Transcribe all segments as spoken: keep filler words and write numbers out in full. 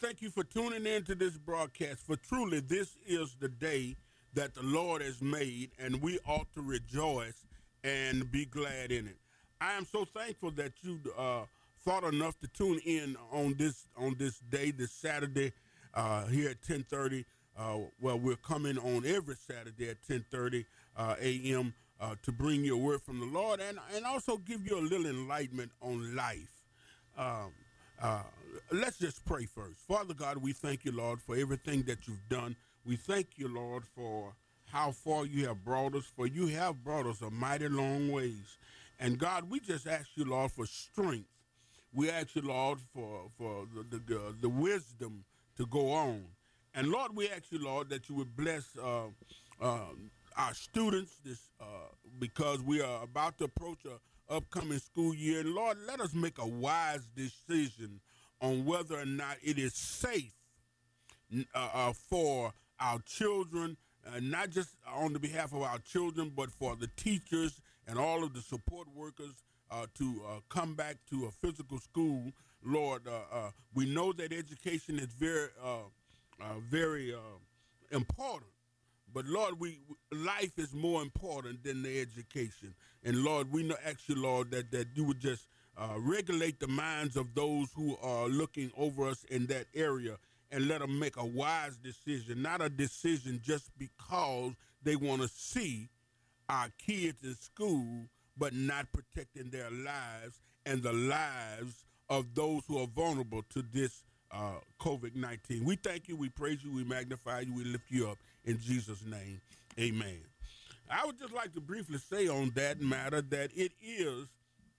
thank you for tuning in to this broadcast. For truly, this is the day that the Lord has made, and we ought to rejoice and be glad in it. I am so thankful that you uh, thought enough to tune in on this on this day, this Saturday, uh, here at ten thirty. Uh, well, we're coming on every Saturday at ten thirty uh, a m. Uh, to bring you a word from the Lord and, and also give you a little enlightenment on life. Um, uh, let's just pray first. Father God, we thank you, Lord, for everything that you've done. We thank you, Lord, for how far you have brought us, for you have brought us a mighty long ways. And God, we just ask you, Lord, for strength. We ask you, Lord, for, for the, the, the wisdom to go on. And Lord, we ask you, Lord, that you would bless uh, uh, our students this uh, because we are about to approach a upcoming school year. And Lord, let us make a wise decision on whether or not it is safe uh, uh, for our children, uh, not just on the behalf of our children, but for the teachers and all of the support workers uh, to uh, come back to a physical school. Lord, uh, uh, we know that education is very, uh, uh, very uh, important. But Lord, we life is more important than the education. And Lord, we know, ask you, Lord, that, that you would just uh, regulate the minds of those who are looking over us in that area and let them make a wise decision, not a decision just because they want to see our kids in school, but not protecting their lives and the lives of those who are vulnerable to this uh, COVID nineteen. We thank you, we praise you, we magnify you, we lift you up in Jesus' name. Amen. I would just like to briefly say on that matter that it is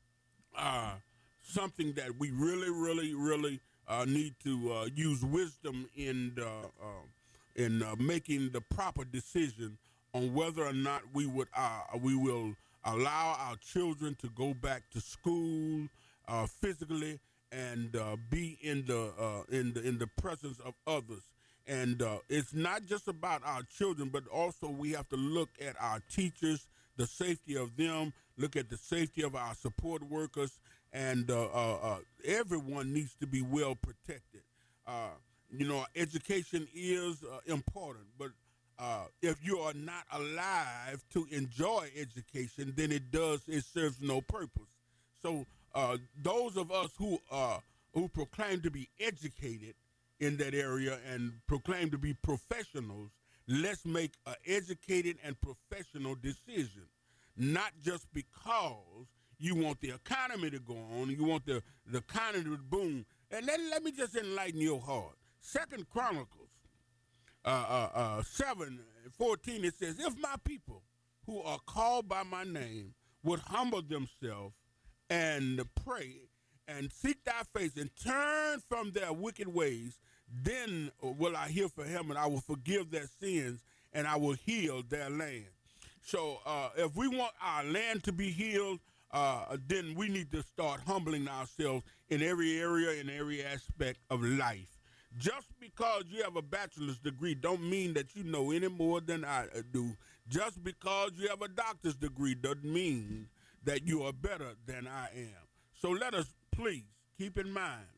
uh, something that we really, really, really uh, need to uh, use wisdom in uh, uh, in uh, making the proper decision on whether or not we would uh, we will allow our children to go back to school uh, physically and uh, be in the uh, in the in the presence of others. And uh, it's not just about our children, but also we have to look at our teachers, the safety of them, look at the safety of our support workers, and uh, uh, uh, everyone needs to be well protected. Uh, you know, education is uh, important, but uh, if you are not alive to enjoy education, then it does, it serves no purpose. So uh, those of us who uh, who proclaim to be educated in that area and proclaim to be professionals, let's make an educated and professional decision, not just because you want the economy to go on, you want the, the economy to boom. And then let me just enlighten your heart. Second Chronicles uh, uh, uh, seven fourteen, it says, if my people who are called by my name would humble themselves and pray and seek thy face and turn from their wicked ways, then will I hear from heaven, I will forgive their sins, and I will heal their land. So uh, if we want our land to be healed, uh, then we need to start humbling ourselves in every area, in every aspect of life. Just because you have a bachelor's degree don't mean that you know any more than I do. Just because you have a doctor's degree doesn't mean that you are better than I am. So let us please keep in mind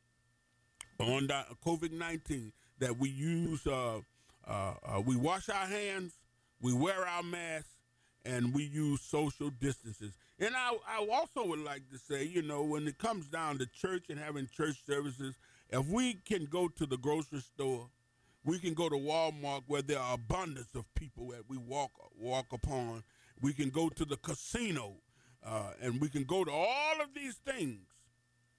on COVID nineteen that we use, uh, uh, uh, we wash our hands, we wear our masks, and we use social distances. And I, I also would like to say, you know, when it comes down to church and having church services, if we can go to the grocery store, we can go to Walmart where there are abundance of people that we walk walk upon. We can go to the casino, uh, and we can go to all of these things.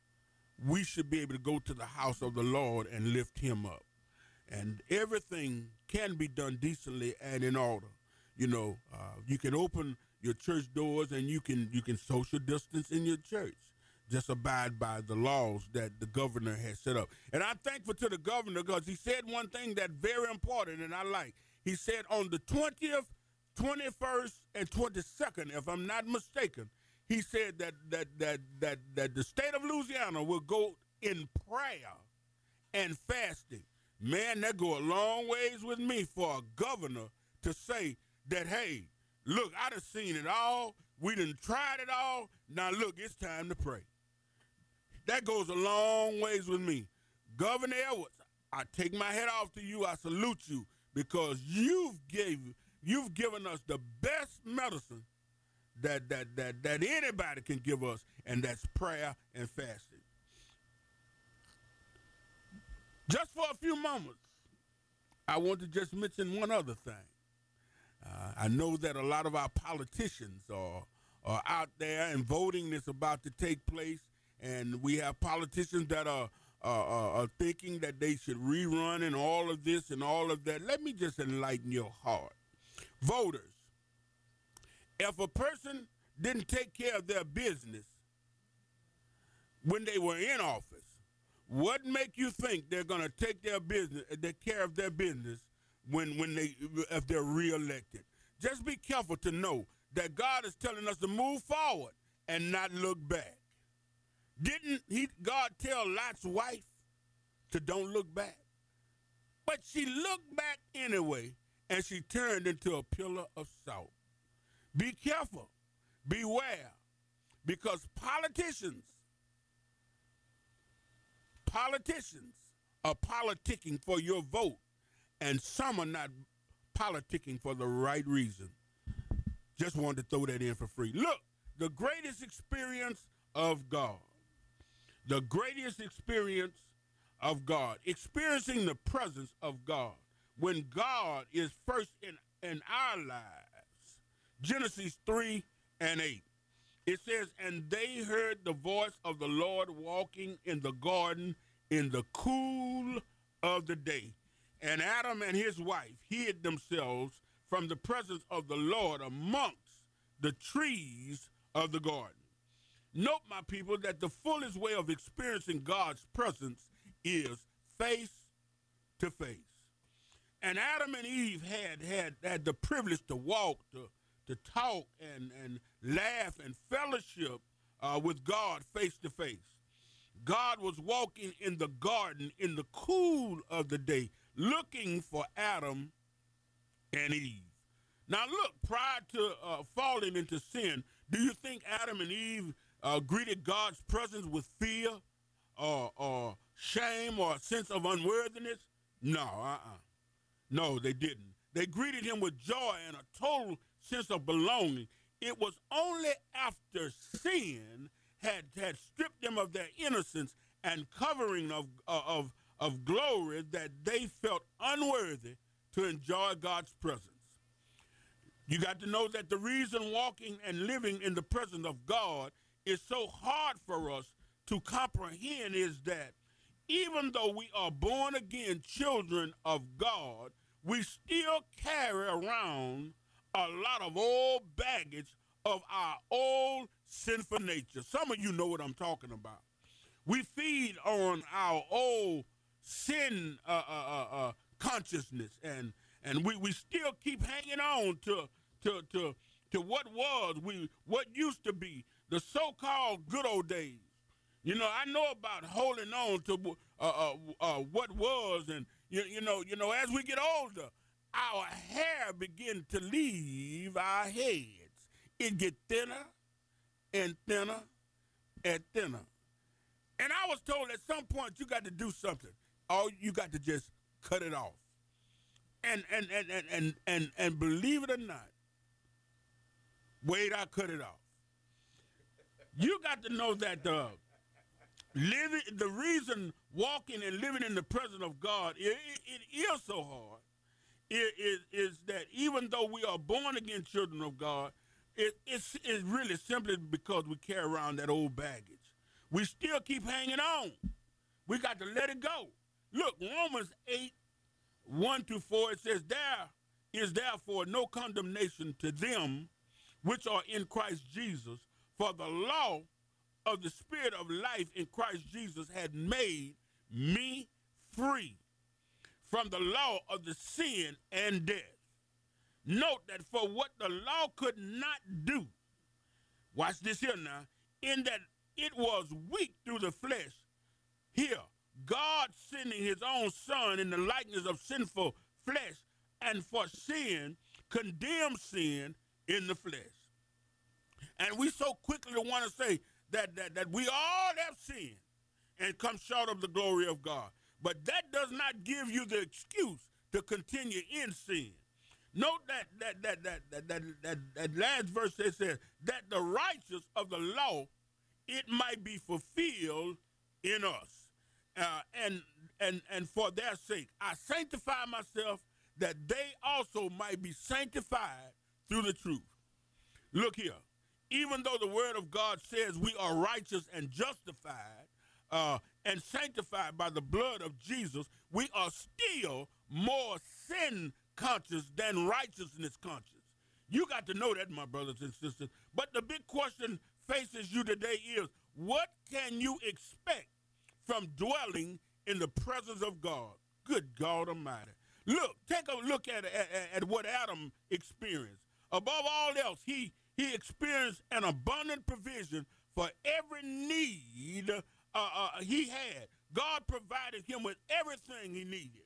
We should be able to go to the house of the Lord and lift him up. And everything can be done decently and in order. You know, uh, you can open your church doors and you can you can social distance in your church. Just abide by the laws that the governor has set up. And I'm thankful to the governor because he said one thing that's very important and I like. He said on the twentieth, twenty-first, and twenty-second, if I'm not mistaken, he said that that that that that the state of Louisiana will go in prayer and fasting. Man, that go a long ways with me for a governor to say that, hey, look, I done seen it all. We done tried it all. Now, look, it's time to pray. That goes a long ways with me. Governor Edwards, I take my hat off to you. I salute you because you've gave you've given us the best medicine that that that that anybody can give us, and that's prayer and fasting. Just for a few moments, I want to just mention one other thing. Uh, I know that a lot of our politicians are, are out there and voting is about to take place, and we have politicians that are, are, are thinking that they should rerun and all of this and all of that. Let me just enlighten your heart. Voters, if a person didn't take care of their business when they were in office, what make you think they're going to take their business, take care of their business when when they if they're reelected? Just be careful to know that God is telling us to move forward and not look back. Didn't he God tell Lot's wife to don't look back? But she looked back anyway, and she turned into a pillar of salt. Be careful, beware, because politicians Politicians are politicking for your vote, and some are not politicking for the right reason. Just wanted to throw that in for free. Look, the greatest experience of God, the greatest experience of God, experiencing the presence of God, when God is first in, in our lives. Genesis three and eight. It says, and they heard the voice of the Lord walking in the garden in the cool of the day. And Adam and his wife hid themselves from the presence of the Lord amongst the trees of the garden. Note, my people, that the fullest way of experiencing God's presence is face to face. And Adam and Eve had had, had the privilege to walk, to to talk and, and laugh and fellowship uh, with God face to face. God was walking in the garden in the cool of the day, looking for Adam and Eve. Now look, prior to uh, falling into sin, do you think Adam and Eve uh, greeted God's presence with fear or, or shame or a sense of unworthiness? No, uh-uh. No, they didn't. They greeted him with joy and a total sense of belonging. It was only after sin had had stripped them of their innocence and covering of uh, of of glory that they felt unworthy to enjoy God's presence. You got to know that the reason walking and living in the presence of God is so hard for us to comprehend is that even though we are born again children of God, we still carry around a lot of old baggage of our old sinful nature. Some of you know what I'm talking about. We feed on our old sin uh, uh, uh, uh, consciousness, and and we, we still keep hanging on to to to to what was, we what used to be the so-called good old days. You know, I know about holding on to uh, uh, uh, what was, and you, you know, you know, as we get older, our hair begin to leave our heads. It get thinner and thinner and thinner. And I was told at some point you got to do something. Oh, you got to just cut it off. And and and and and and, and believe it or not, wait, I cut it off. You got to know that the living, the reason walking and living in the presence of God, it, it, it is so hard. It is is that even though we are born again children of God, it, it's, it's really simply because we carry around that old baggage. We still keep hanging on. We got to let it go. Look, Romans eight, one through four, it says, there is therefore no condemnation to them which are in Christ Jesus, for the law of the Spirit of life in Christ Jesus had made me free from the law of the sin and death. Note that for what the law could not do, watch this here now, in that it was weak through the flesh, here, God sending his own son in the likeness of sinful flesh, and for sin, condemned sin in the flesh. And we so quickly want to say that, that, that we all have sinned and come short of the glory of God. But that does not give you the excuse to continue in sin. Note that that that that that that, that, that last verse that says that the righteous of the law it might be fulfilled in us. Uh, and and and for their sake, I sanctify myself that they also might be sanctified through the truth. Look here, even though the word of God says we are righteous and justified uh, and sanctified by the blood of Jesus, we are still more sin conscious than righteousness conscious. You got to know that, my brothers and sisters. But the big question faces you today is, what can you expect from dwelling in the presence of God? Good God Almighty. Look, take a look at, at, at what Adam experienced. Above all else, he, he experienced an abundant provision for every need uh, uh, he had. God provided him with everything he needed.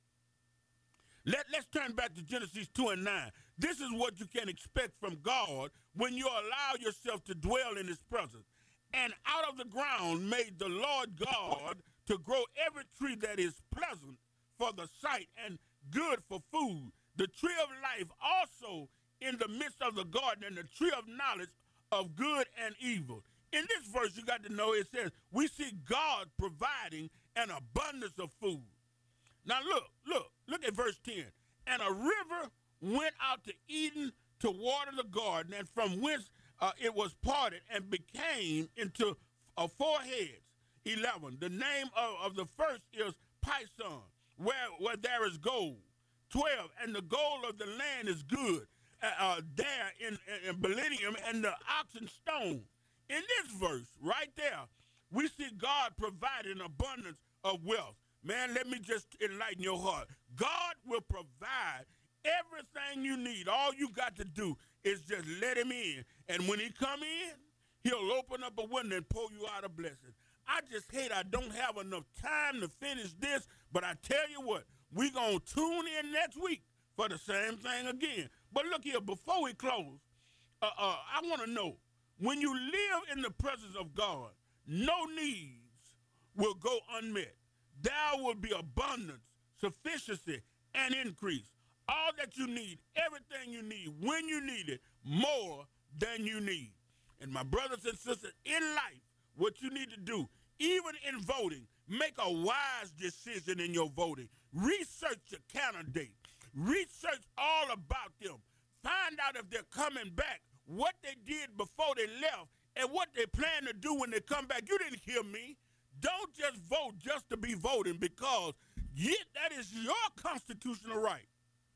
Let, let's turn back to Genesis two and nine. This is what you can expect from God when you allow yourself to dwell in his presence. And out of the ground made the Lord God to grow every tree that is pleasant for the sight and good for food. The tree of life also in the midst of the garden, and the tree of knowledge of good and evil. In this verse, you got to know it says, we see God providing an abundance of food. Now look, look, look at verse ten. And a river went out to Eden to water the garden, and from whence uh, it was parted and became into uh, four heads. eleven. The name of, of the first is Pison, where, where there is gold. twelve. And the gold of the land is good, uh, uh, there in, in, in Belenium, and the oxen stone. In this verse, right there, we see God provide an abundance of wealth. Man, let me just enlighten your heart. God will provide everything you need. All you got to do is just let him in. And when he come in, he'll open up a window and pour you out a blessing. I just hate I don't have enough time to finish this, but I tell you what, we're going to tune in next week for the same thing again. But look here, before we close, uh, uh, I want to know, when you live in the presence of God, no needs will go unmet. There will be abundance, sufficiency, and increase. All that you need, everything you need, when you need it, more than you need. And my brothers and sisters, in life, what you need to do, even in voting, make a wise decision in your voting. Research your candidate. Research all about them. Find out if they're coming back, what they did before they left, and what they plan to do when they come back. You didn't hear me. Don't just vote just to be voting, because yet that is your constitutional right.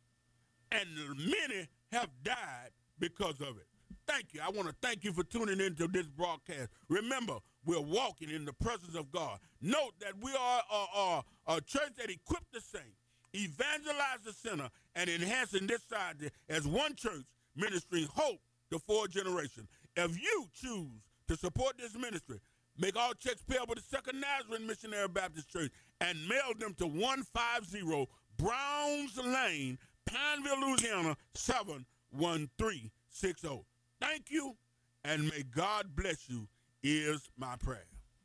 And many have died because of it. Thank you. I want to thank you for tuning into this broadcast. Remember, we're walking in the presence of God. Note that we are a, a, a church that equips the saints, evangelize the sinner, and enhancing this society as one church ministering hope to four generations. If you choose to support this ministry, make all checks payable to Second Nazarene Missionary Baptist Church and mail them to one fifty Browns Lane, Pineville, Louisiana, seven one three six zero. Thank you, and may God bless you, is my prayer.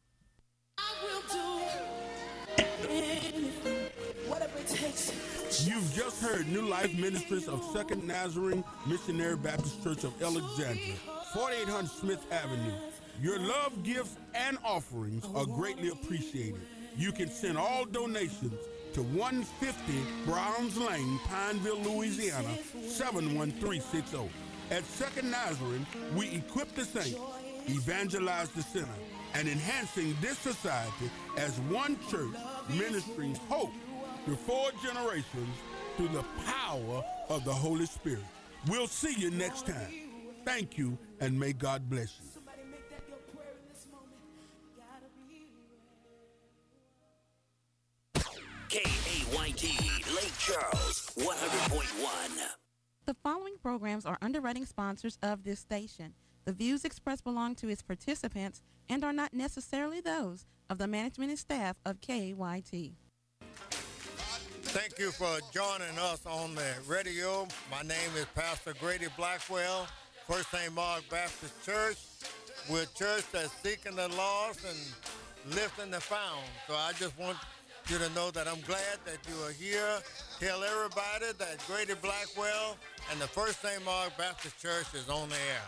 I will do anything, whatever it takes. You've just heard New Life Ministries of Second Nazarene Missionary Baptist Church of Alexandria, forty-eight hundred Smith Avenue. Your love, gifts, and offerings are greatly appreciated. You can send all donations to one fifty Browns Lane, Pineville, Louisiana, seven one three six zero. At Second Nazarene, we equip the saints, evangelize the sinner, and enhancing this society as one church ministering hope to four generations through the power of the Holy Spirit. We'll see you next time. Thank you, and may God bless you. K A Y T, Lake Charles, one hundred point one. The following programs are underwriting sponsors of this station. The views expressed belong to its participants and are not necessarily those of the management and staff of K A Y T. Thank you for joining us on the radio. My name is Pastor Grady Blackwell, First Saint Mark Baptist Church. We're a church that's seeking the lost and lifting the found. So I just want you to know that I'm glad that you are here. Tell everybody that Grady Blackwell and the First Saint Mark Baptist Church is on the air.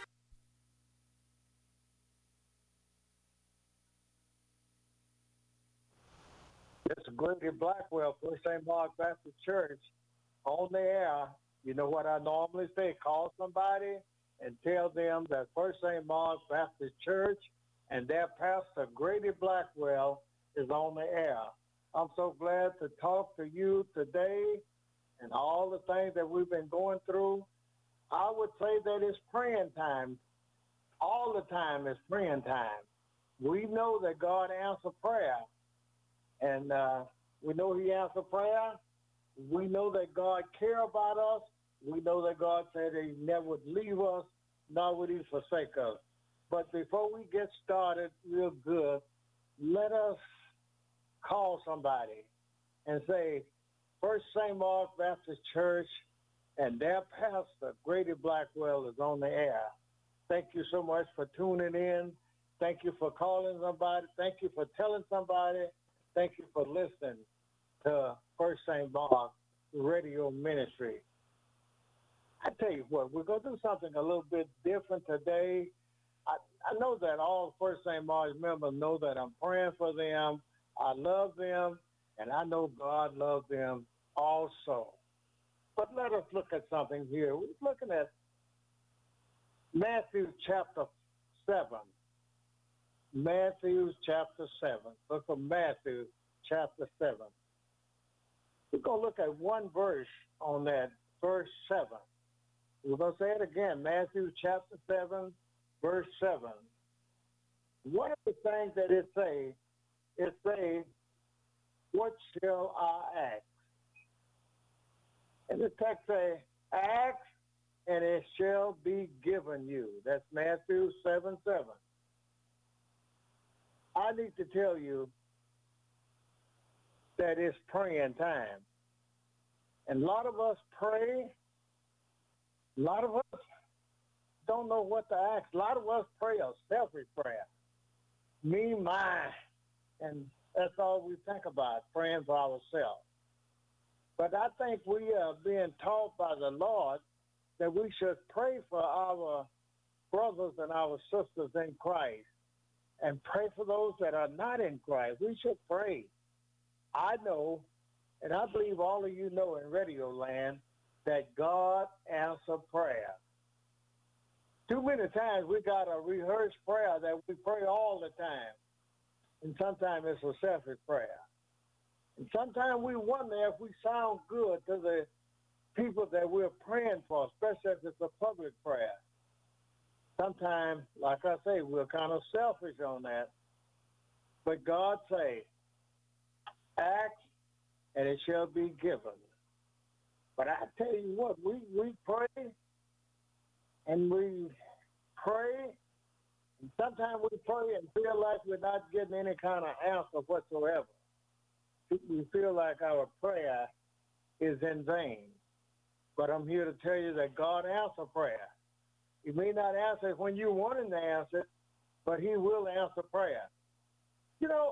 This is Grady Blackwell, First Saint Mark Baptist Church, on the air. You know what I normally say? Call somebody and tell them that First Saint Mark Baptist Church and their pastor, Grady Blackwell, is on the air. I'm so glad to talk to you today and all the things that we've been going through. I would say that it's praying time. All the time is praying time. We know that God answers prayer. And uh, we know he answered prayer. We know that God cares about us. We know that God said he never would leave us, nor would he forsake us. But before we get started real good, let us call somebody and say, First Saint Mark Baptist Church and their pastor, Grady Blackwell, is on the air. Thank you so much for tuning in. Thank you for calling somebody. Thank you for telling somebody. Thank you for listening to First Saint Mark Radio Ministry. I tell you what, we're going to do something a little bit different today. I, I know that all First Saint Mark members know that I'm praying for them. I love them, and I know God loves them also. But let us look at something here. We're looking at Matthew chapter seven. Matthew chapter seven. Look at Matthew chapter seven. We're going to look at one verse on that, verse seven. We're going to say it again, Matthew chapter seven, verse seven. One of the things that it say, it say, what shall I ask? And the text say, ask and it shall be given you. That's Matthew seven, seven. I need to tell you that it's praying time. And a lot of us pray. A lot of us don't know what to ask. A lot of us pray a selfish prayer. Me, mine. And that's all we think about, praying for ourselves. But I think we are being taught by the Lord that we should pray for our brothers and our sisters in Christ and pray for those that are not in Christ. We should pray. I know, and I believe all of you know in Radio Land, that God answers prayer. Too many times we got a rehearsed prayer that we pray all the time. And sometimes it's a selfish prayer. And sometimes we wonder if we sound good to the people that we're praying for, especially if it's a public prayer. Sometimes, like I say, we're kind of selfish on that. But God say, ask and it shall be given. But I tell you what, we, we pray and we pray, and sometimes we pray and feel like we're not getting any kind of answer whatsoever. We feel like our prayer is in vain. But I'm here to tell you that God answers prayer. He may not answer it when you want him to answer it, but he will answer prayer. You know,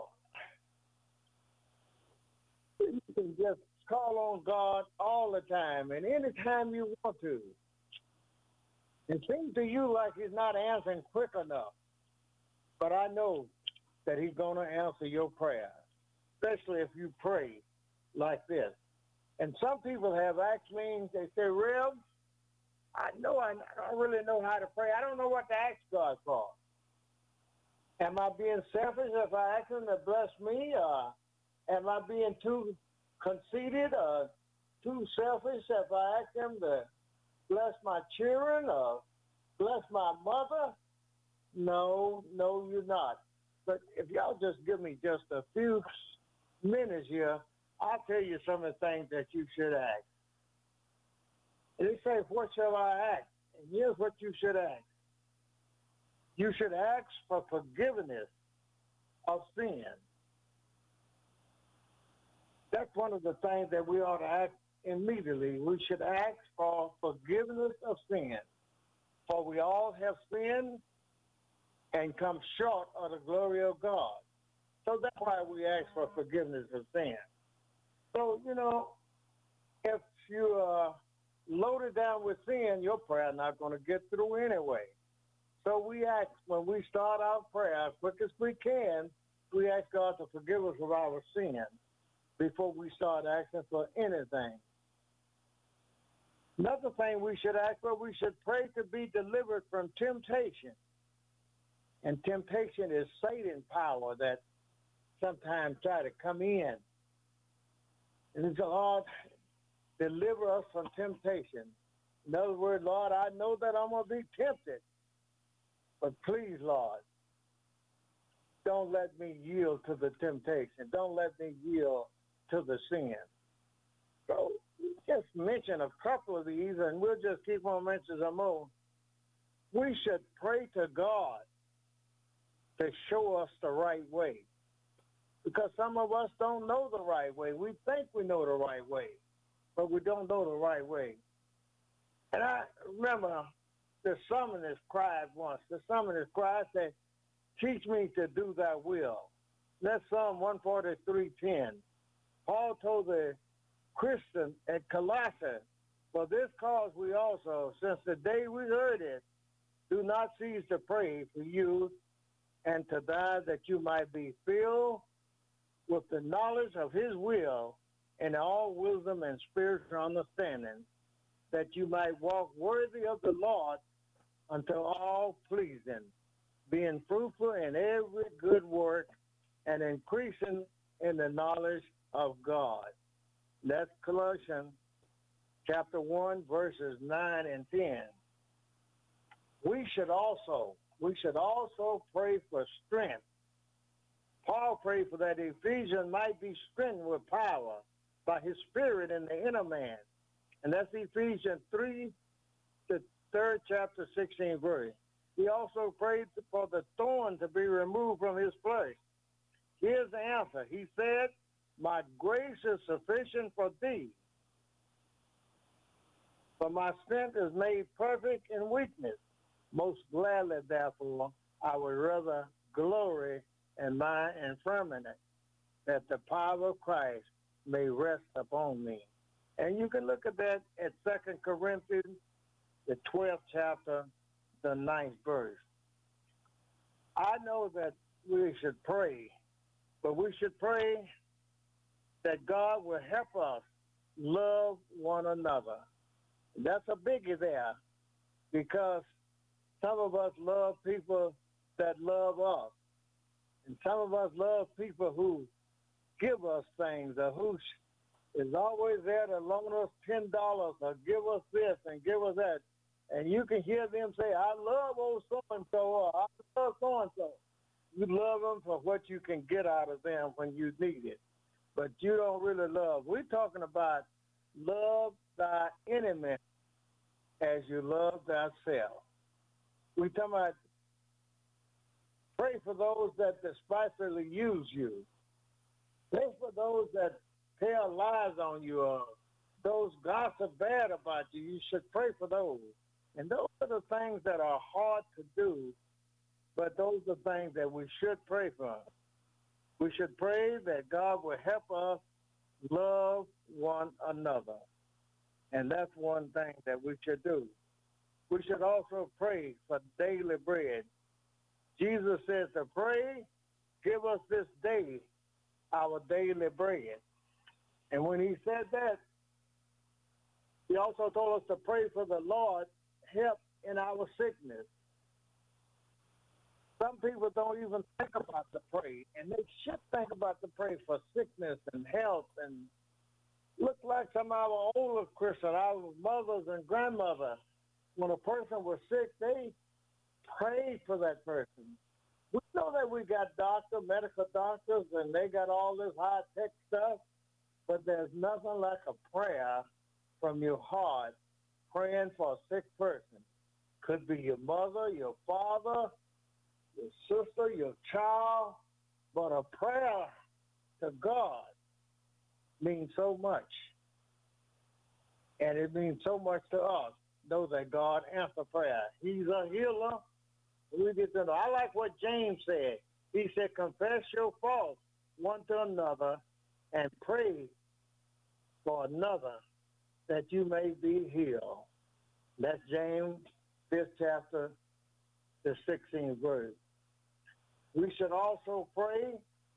you can just call on God all the time and anytime you want to. It seems to you like he's not answering quick enough. But I know that he's going to answer your prayer, especially if you pray like this. And some people have asked me, they say, Rev, I know I don't really know how to pray. I don't know what to ask God for. Am I being selfish if I ask him to bless me? Or am I being too conceited or too selfish if I ask him to bless my children or bless my mother? No, no, you're not. But if y'all just give me just a few minutes here, I'll tell you some of the things that you should ask. And they say, what shall I ask? And here's what you should ask. You should ask for forgiveness of sin. That's one of the things that we ought to ask immediately. We should ask for forgiveness of sin. For we all have sinned and come short of the glory of God. So that's why we ask for forgiveness of sin. So, you know, if you are loaded down with sin, your prayer not going to get through anyway. So we ask, when we start our prayer as quick as we can, we ask God to forgive us of our sin before we start asking for anything. Another thing we should ask for, we should pray to be delivered from temptation. And temptation is Satan's power that sometimes try to come in. And it's, Lord, deliver us from temptation. In other words, Lord, I know that I'm going to be tempted. But please, Lord, don't let me yield to the temptation. Don't let me yield to the sin. So just mention a couple of these, and we'll just keep on mentioning some more. We should pray to God to show us the right way. Because some of us don't know the right way. We think we know the right way, but we don't know the right way. And I remember the psalmist cried once. The psalmist cried, said, teach me to do thy will. That's Psalm one forty-three ten. Paul told the Christian at Colossae, for this cause we also, since the day we heard it, do not cease to pray for you and to die, that you might be filled with the knowledge of his will and all wisdom and spiritual understanding, that you might walk worthy of the Lord unto all pleasing, being fruitful in every good work and increasing in the knowledge of God. That's Colossians chapter one, verses nine and ten. We should also, we should also pray for strength. Paul prayed for that Ephesians might be strengthened with power by his spirit in the inner man. And that's Ephesians three, the third chapter, sixteen verse. He also prayed for the thorn to be removed from his flesh. Here's the answer. He said, my grace is sufficient for thee, for my strength is made perfect in weakness. Most gladly, therefore, I would rather glory in my infirmity, that the power of Christ may rest upon me. And you can look at that at Second Corinthians, the twelfth chapter, the ninth verse. I know that we should pray, but we should pray that God will help us love one another. That's a biggie there, because some of us love people that love us. And some of us love people who give us things, or who is always there to loan us ten dollars or give us this and give us that. And you can hear them say, I love old so-and-so, or I love so-and-so. You love them for what you can get out of them when you need it. But you don't really love. We're talking about love thy enemy as you love thyself. We're talking about pray for those that despitefully use you. Pray for those that tell lies on you, or those gossip bad about you. You should pray for those. And those are the things that are hard to do, but those are things that we should pray for. We should pray that God will help us love one another. And that's one thing that we should do. We should also pray for daily bread. Jesus says to pray, give us this day our daily bread. And when he said that, he also told us to pray for the Lord help in our sickness. Some people don't even think about the pray, and they should think about the pray for sickness and health. And look like some of our older Christians, our mothers and grandmothers, when a person was sick, they prayed for that person. We know that we got doctors, medical doctors, and they got all this high-tech stuff, but there's nothing like a prayer from your heart praying for a sick person. Could be your mother, your father, your sister, your child, but a prayer to God means so much. And it means so much to us, know that God answers prayer. He's a healer. We get to know. I like what James said. He said, confess your faults one to another and pray for another that you may be healed. That's James fifth chapter, the sixteenth verse. We should also pray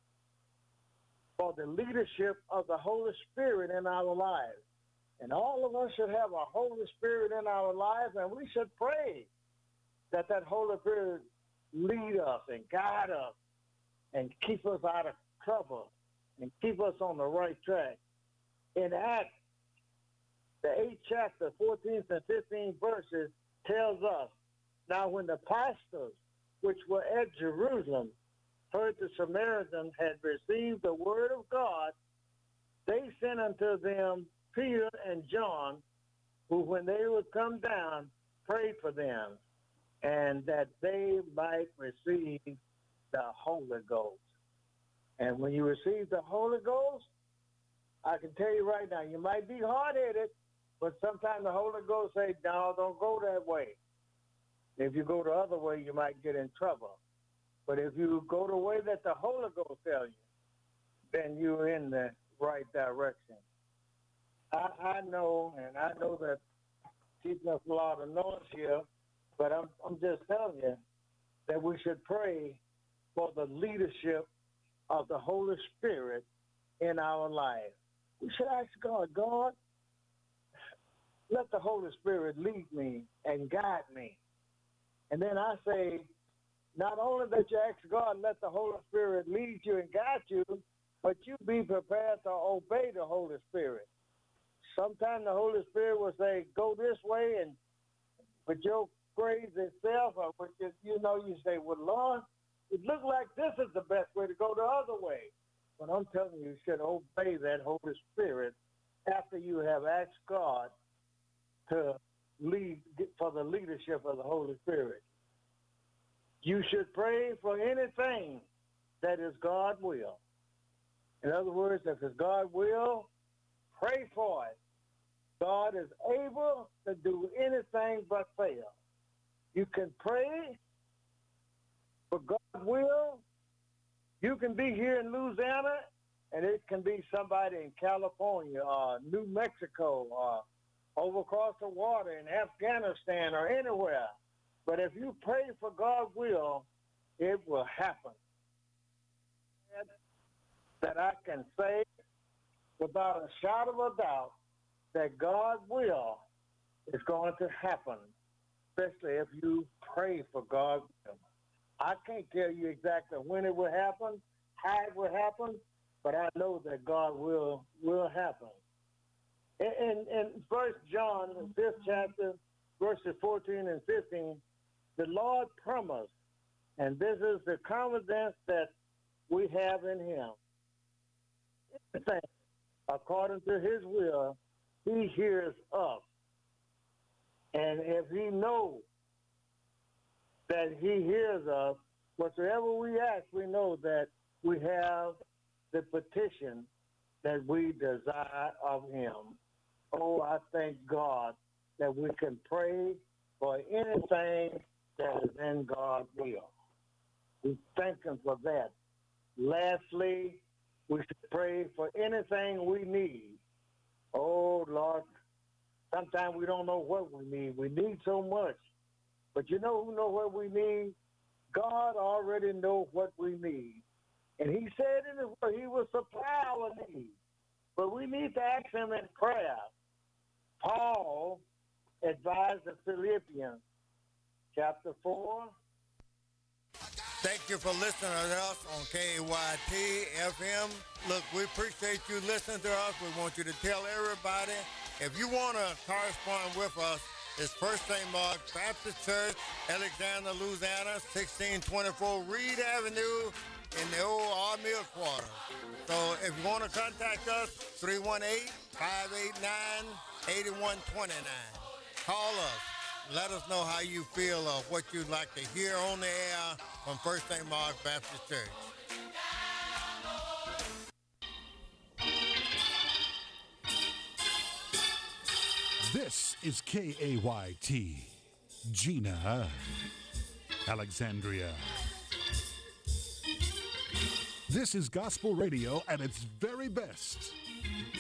for the leadership of the Holy Spirit in our lives. And all of us should have a Holy Spirit in our lives, and we should pray that that Holy Spirit lead us and guide us and keep us out of trouble and keep us on the right track. In Acts, the eighth chapter, fourteenth and fifteenth verses tells us, now when the pastors which were at Jerusalem heard the Samaritans had received the word of God, they sent unto them Peter and John, who when they would come down, prayed for them, and that they might receive the Holy Ghost. And when you receive the Holy Ghost, I can tell you right now, you might be hard-headed, but sometimes the Holy Ghost say, no, don't go that way. If you go the other way, you might get in trouble. But if you go the way that the Holy Ghost tells you, then you're in the right direction. I, I know, and I know that keeping us a lot of noise here, but I'm, I'm just telling you that we should pray for the leadership of the Holy Spirit in our life. We should ask God, God, let the Holy Spirit lead me and guide me. And then I say, not only that you ask God, let the Holy Spirit lead you and guide you, but you be prepared to obey the Holy Spirit. Sometimes the Holy Spirit will say, go this way, and with your crazy self, or with your, you know, you say, well, Lord, it looks like this is the best way to go the other way. But I'm telling you, you should obey that Holy Spirit after you have asked God to lead for the leadership of the Holy Spirit. You should pray for anything that is God's will. In other words, if it's God's will, pray for it. God is able to do anything but fail. You can pray for God's will. You can be here in Louisiana, and it can be somebody in California or New Mexico or over across the water in Afghanistan or anywhere. But if you pray for God's will, it will happen. That I can say without a shadow of a doubt that God's will is going to happen, especially if you pray for God's will. I can't tell you exactly when it will happen, how it will happen, but I know that God will will happen. In, in, in First John, the fifth chapter, verses fourteen and fifteen, the Lord promised, and this is the confidence that we have in him. Everything according to his will, he hears us. And if he knows that he hears us, whatsoever we ask, we know that we have the petition that we desire of him. Oh, I thank God that we can pray for anything that is in God's will. We thank him for that. Lastly, we should pray for anything we need. Oh, Lord, sometimes we don't know what we need. We need so much. But you know who knows what we need? God already knows what we need. And he said in his word, he will supply our needs. But we need to ask him in prayer. Paul advised the Philippians, chapter four. Thank you for listening to us on K A Y T F M. Look, we appreciate you listening to us. We want you to tell everybody. If you want to correspond with us, it's First Saint Mark Baptist Church, Alexandria, Louisiana, sixteen twenty-four Reed Avenue in the old Army Quarter. So if you want to contact us, three one eight, five eight nine, eight one two nine. Call us. Let us know how you feel of what you'd like to hear on the air from First Saint Mark Baptist Church. This is K A Y T, Gina, Alexandria. This is gospel radio at its very best.